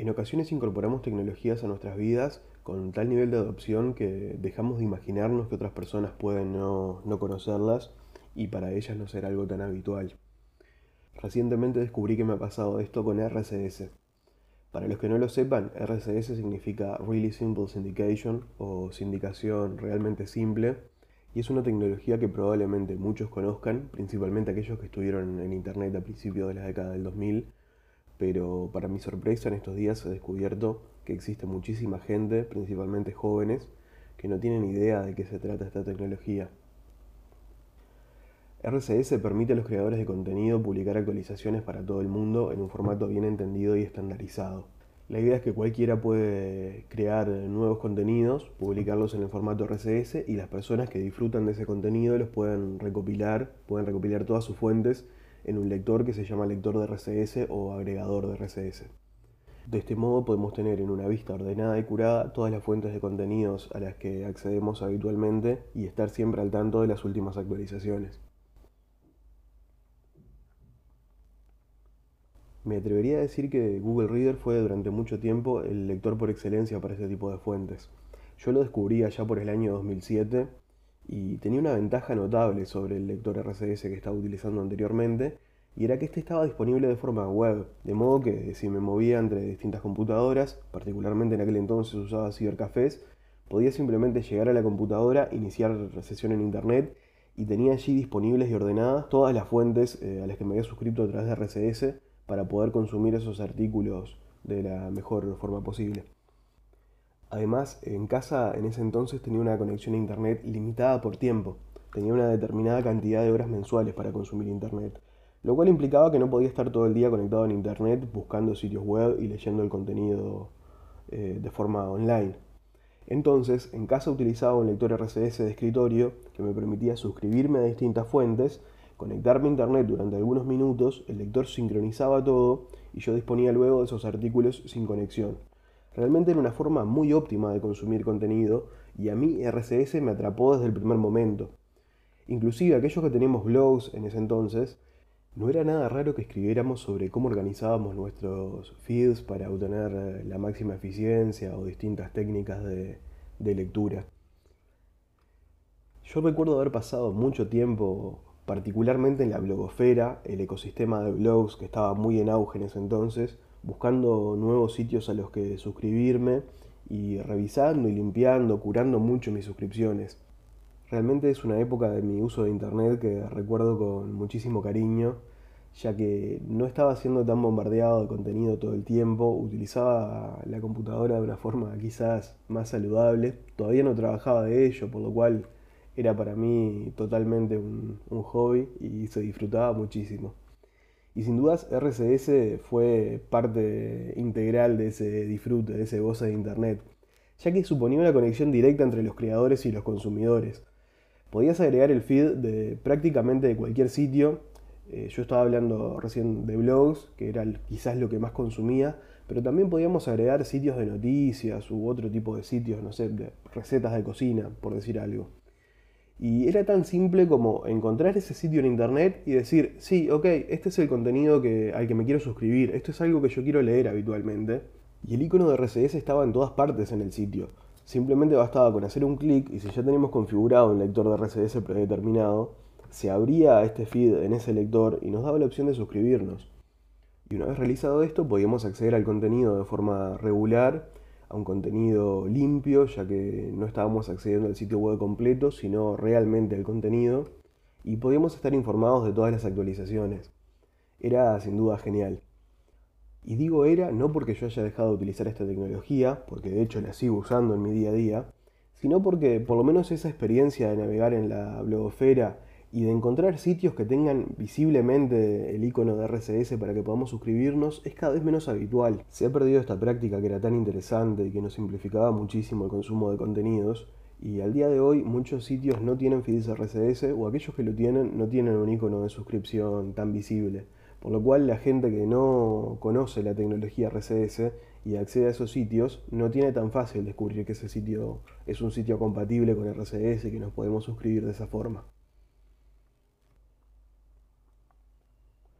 En ocasiones incorporamos tecnologías a nuestras vidas con tal nivel de adopción que dejamos de imaginarnos que otras personas pueden no conocerlas y para ellas no ser algo tan habitual. Recientemente descubrí que me ha pasado esto con RCS. Para los que no lo sepan, RCS significa Really Simple Syndication o sindicación realmente simple y es una tecnología que probablemente muchos conozcan, principalmente aquellos que estuvieron en Internet a principios de la década del 2000, pero para mi sorpresa en estos días he descubierto que existe muchísima gente, principalmente jóvenes, que no tienen idea de qué se trata esta tecnología. RCS permite a los creadores de contenido publicar actualizaciones para todo el mundo en un formato bien entendido y estandarizado. La idea es que cualquiera puede crear nuevos contenidos, publicarlos en el formato RCS y las personas que disfrutan de ese contenido los pueden recopilar todas sus fuentes en un lector que se llama lector de RCS o agregador de RCS. De este modo podemos tener en una vista ordenada y curada todas las fuentes de contenidos a las que accedemos habitualmente y estar siempre al tanto de las últimas actualizaciones. Me atrevería a decir que Google Reader fue durante mucho tiempo el lector por excelencia para este tipo de fuentes. Yo lo descubrí allá por el año 2007 y tenía una ventaja notable sobre el lector RCS que estaba utilizando anteriormente, y era que este estaba disponible de forma web, de modo que si me movía entre distintas computadoras, particularmente en aquel entonces usaba cibercafés, podía simplemente llegar a la computadora, iniciar sesión en internet y tenía allí disponibles y ordenadas todas las fuentes a las que me había suscrito a través de RCS para poder consumir esos artículos de la mejor forma posible. Además, en casa en ese entonces tenía una conexión a internet limitada por tiempo. Tenía una determinada cantidad de horas mensuales para consumir internet, lo cual implicaba que no podía estar todo el día conectado en internet buscando sitios web y leyendo el contenido de forma online. Entonces, en casa utilizaba un lector RCS de escritorio que me permitía suscribirme a distintas fuentes, conectarme a internet durante algunos minutos, el lector sincronizaba todo y yo disponía luego de esos artículos sin conexión. Realmente era una forma muy óptima de consumir contenido y a mí RCS me atrapó desde el primer momento. Inclusive aquellos que teníamos blogs en ese entonces, no era nada raro que escribiéramos sobre cómo organizábamos nuestros feeds para obtener la máxima eficiencia o distintas técnicas de lectura. Yo recuerdo haber pasado mucho tiempo, particularmente en la blogosfera, el ecosistema de blogs que estaba muy en auge en ese entonces, buscando nuevos sitios a los que suscribirme y revisando y limpiando, curando mucho mis suscripciones. Realmente es una época de mi uso de internet que recuerdo con muchísimo cariño, ya que no estaba siendo tan bombardeado de contenido todo el tiempo, utilizaba la computadora de una forma quizás más saludable, todavía no trabajaba de ello, por lo cual era para mí totalmente un hobby y se disfrutaba muchísimo. Y sin dudas RCS fue parte integral de ese disfrute, de ese goce de internet, ya que suponía una conexión directa entre los creadores y los consumidores. Podías agregar el feed de prácticamente de cualquier sitio. Yo estaba hablando recién de blogs, que era quizás lo que más consumía, pero también podíamos agregar sitios de noticias u otro tipo de sitios, no sé, de recetas de cocina, por decir algo. Y era tan simple como encontrar ese sitio en internet y decir, sí, ok, este es el contenido al que me quiero suscribir, esto es algo que yo quiero leer habitualmente. Y el icono de RCS estaba en todas partes en el sitio. Simplemente bastaba con hacer un clic y si ya tenemos configurado un lector de RCS predeterminado, se abría este feed en ese lector y nos daba la opción de suscribirnos. Y una vez realizado esto, podíamos acceder al contenido de forma regular, a un contenido limpio, ya que no estábamos accediendo al sitio web completo, sino realmente al contenido, y podíamos estar informados de todas las actualizaciones. Era sin duda genial. Y digo era no porque yo haya dejado de utilizar esta tecnología, porque de hecho la sigo usando en mi día a día, sino porque por lo menos esa experiencia de navegar en la blogosfera y de encontrar sitios que tengan visiblemente el icono de RCS para que podamos suscribirnos es cada vez menos habitual. Se ha perdido esta práctica que era tan interesante y que nos simplificaba muchísimo el consumo de contenidos, y al día de hoy muchos sitios no tienen feeds RCS o aquellos que lo tienen no tienen un icono de suscripción tan visible. Por lo cual la gente que no conoce la tecnología RCS y accede a esos sitios no tiene tan fácil descubrir que ese sitio es un sitio compatible con RCS y que nos podemos suscribir de esa forma.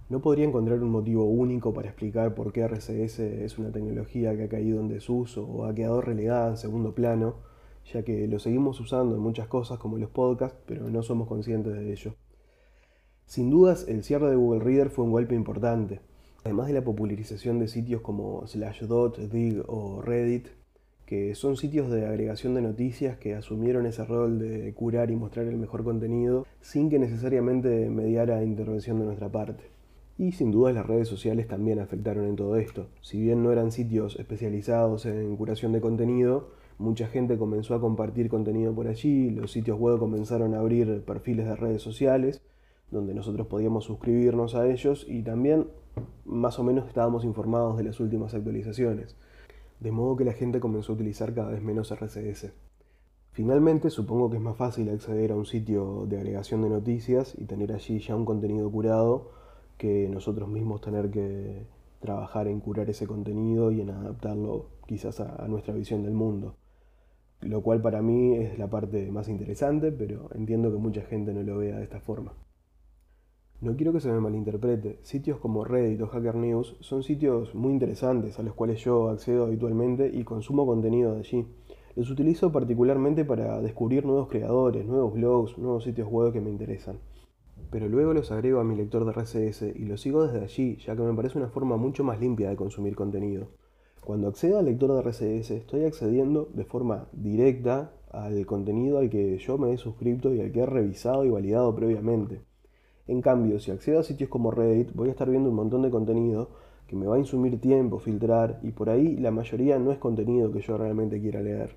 No podría encontrar un motivo único para explicar por qué RCS es una tecnología que ha caído en desuso o ha quedado relegada en segundo plano, ya que lo seguimos usando en muchas cosas como los podcasts, pero no somos conscientes de ello. Sin dudas, el cierre de Google Reader fue un golpe importante. Además de la popularización de sitios como Slashdot, Digg o Reddit, que son sitios de agregación de noticias que asumieron ese rol de curar y mostrar el mejor contenido sin que necesariamente mediara intervención de nuestra parte. Y sin duda las redes sociales también afectaron en todo esto. Si bien no eran sitios especializados en curación de contenido, mucha gente comenzó a compartir contenido por allí, los sitios web comenzaron a abrir perfiles de redes sociales, donde nosotros podíamos suscribirnos a ellos y también más o menos estábamos informados de las últimas actualizaciones. De modo que la gente comenzó a utilizar cada vez menos RCS. Finalmente, supongo que es más fácil acceder a un sitio de agregación de noticias y tener allí ya un contenido curado que nosotros mismos tener que trabajar en curar ese contenido y en adaptarlo quizás a nuestra visión del mundo. Lo cual para mí es la parte más interesante, pero entiendo que mucha gente no lo vea de esta forma. No quiero que se me malinterprete, sitios como Reddit o Hacker News son sitios muy interesantes a los cuales yo accedo habitualmente y consumo contenido de allí. Los utilizo particularmente para descubrir nuevos creadores, nuevos blogs, nuevos sitios web que me interesan. Pero luego los agrego a mi lector de RSS y los sigo desde allí, ya que me parece una forma mucho más limpia de consumir contenido. Cuando accedo al lector de RSS, estoy accediendo de forma directa al contenido al que yo me he suscrito y al que he revisado y validado previamente. En cambio, si accedo a sitios como Reddit, voy a estar viendo un montón de contenido que me va a insumir tiempo, filtrar, y por ahí la mayoría no es contenido que yo realmente quiera leer.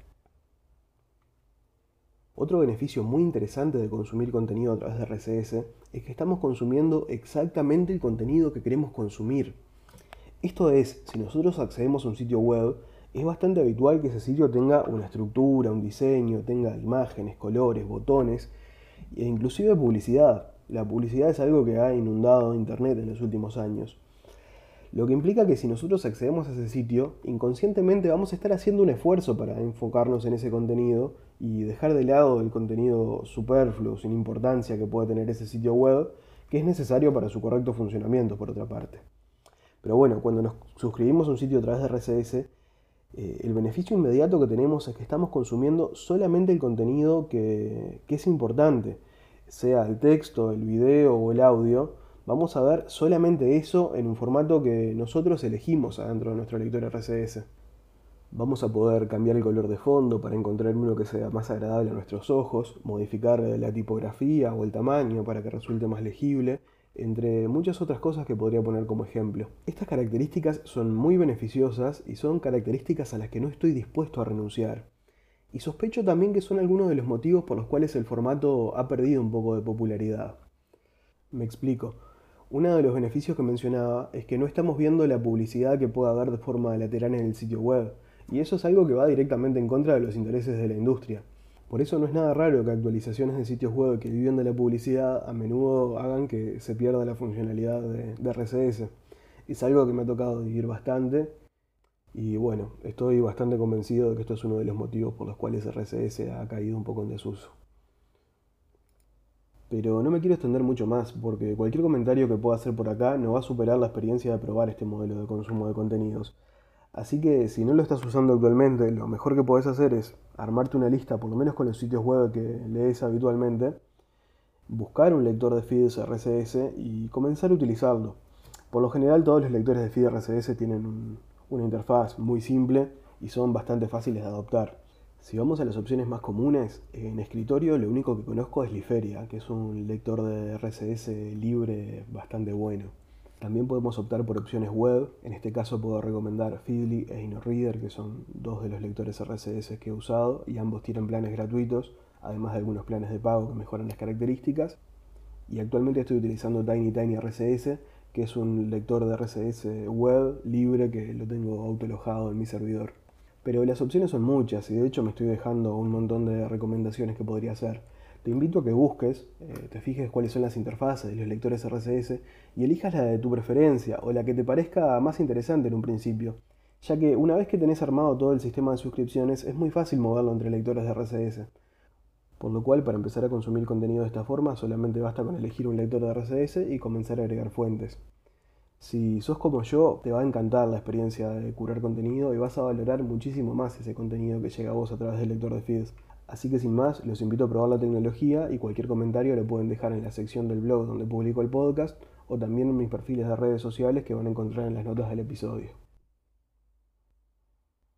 Otro beneficio muy interesante de consumir contenido a través de RSS es que estamos consumiendo exactamente el contenido que queremos consumir. Esto es, si nosotros accedemos a un sitio web, es bastante habitual que ese sitio tenga una estructura, un diseño, tenga imágenes, colores, botones e inclusive publicidad. La publicidad es algo que ha inundado Internet en los últimos años. Lo que implica que si nosotros accedemos a ese sitio, inconscientemente vamos a estar haciendo un esfuerzo para enfocarnos en ese contenido y dejar de lado el contenido superfluo, sin importancia que puede tener ese sitio web, que es necesario para su correcto funcionamiento, por otra parte. Pero bueno, cuando nos suscribimos a un sitio a través de RSS, el beneficio inmediato que tenemos es que estamos consumiendo solamente el contenido que es importante, sea el texto, el video o el audio. Vamos a ver solamente eso en un formato que nosotros elegimos adentro de nuestro lector RSS. Vamos a poder cambiar el color de fondo para encontrar uno que sea más agradable a nuestros ojos, modificar la tipografía o el tamaño para que resulte más legible, entre muchas otras cosas que podría poner como ejemplo. Estas características son muy beneficiosas y son características a las que no estoy dispuesto a renunciar. Y sospecho también que son algunos de los motivos por los cuales el formato ha perdido un poco de popularidad. Me explico. Uno de los beneficios que mencionaba es que no estamos viendo la publicidad que pueda haber de forma lateral en el sitio web, y eso es algo que va directamente en contra de los intereses de la industria. Por eso no es nada raro que actualizaciones de sitios web que viven de la publicidad a menudo hagan que se pierda la funcionalidad de RSS. Es algo que me ha tocado vivir bastante y bueno, estoy bastante convencido de que esto es uno de los motivos por los cuales RSS ha caído un poco en desuso. Pero no me quiero extender mucho más, porque cualquier comentario que pueda hacer por acá no va a superar la experiencia de probar este modelo de consumo de contenidos. Así que si no lo estás usando actualmente, lo mejor que podés hacer es armarte una lista, por lo menos con los sitios web que lees habitualmente, buscar un lector de feeds RSS y comenzar a utilizarlo. Por lo general todos los lectores de feed RSS tienen una interfaz muy simple y son bastante fáciles de adoptar. Si vamos a las opciones más comunes, en escritorio lo único que conozco es Liferia, que es un lector de RSS libre bastante bueno. También podemos optar por opciones web, en este caso puedo recomendar Feedly e InnoReader, que son dos de los lectores RSS que he usado y ambos tienen planes gratuitos, además de algunos planes de pago que mejoran las características. Y actualmente estoy utilizando Tiny RSS, que es un lector de RSS web libre que lo tengo autoalojado en mi servidor. Pero las opciones son muchas y de hecho me estoy dejando un montón de recomendaciones que podría hacer. Te invito a que busques, te fijes cuáles son las interfaces de los lectores RSS y elijas la de tu preferencia o la que te parezca más interesante en un principio, ya que una vez que tenés armado todo el sistema de suscripciones es muy fácil moverlo entre lectores de RSS. Por lo cual, para empezar a consumir contenido de esta forma, solamente basta con elegir un lector de RSS y comenzar a agregar fuentes. Si sos como yo, te va a encantar la experiencia de curar contenido y vas a valorar muchísimo más ese contenido que llega a vos a través del lector de feeds. Así que sin más, los invito a probar la tecnología y cualquier comentario lo pueden dejar en la sección del blog donde publico el podcast o también en mis perfiles de redes sociales que van a encontrar en las notas del episodio.